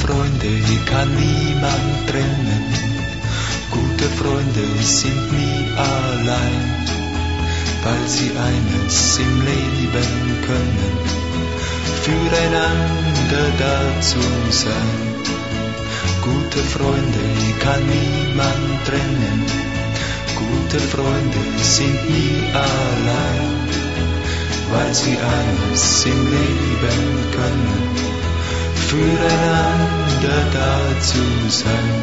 Freunde kann niemand trennen. Gute Freunde sind nie allein, weil sie eines im Leben können, füreinander da zu sein. Gute Freunde kann niemand trennen. Gute Freunde sind nie allein, weil sie eines im Leben können, füreinander da zu sein.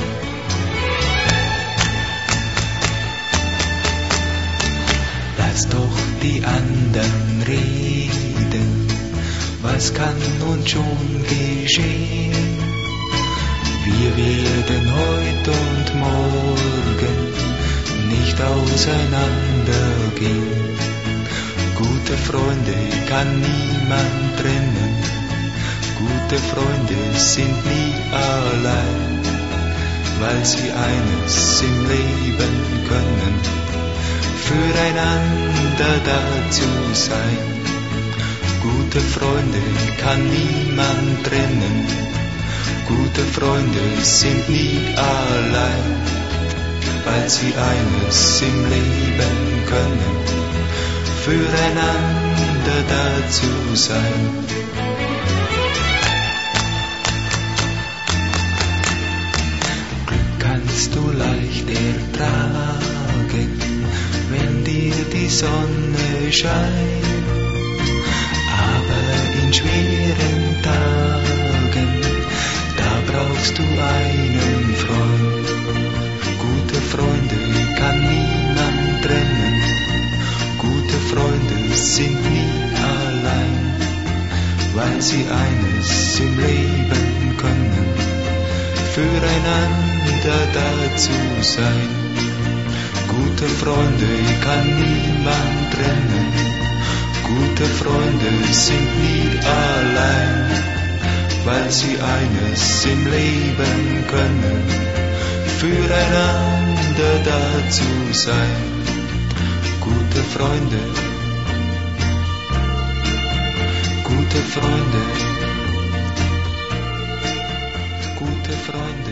Lass doch die anderen reden, was kann uns schon geschehen? Wir werden heute und morgen nicht auseinandergehen. Gute Freunde kann niemand trennen. Gute Freunde sind nie allein, weil sie eines im Leben können, füreinander da zu sein. Gute Freunde kann niemand trennen. Gute Freunde sind nie allein, weil sie eines im Leben können, füreinander da zu sein. Glück kannst du leicht ertragen, wenn dir die Sonne scheint, aber in schweren Tagen, da brauchst du einen Freund. Gute Freunde kann niemand trennen. Gute Freunde sind nie allein, weil sie eines im Leben können, füreinander da zu sein. Gute Freunde kann niemand trennen. Gute Freunde sind nie allein, weil sie eines im Leben können, füreinander da zu sein. Gute Freunde, gute Freunde, gute Freunde.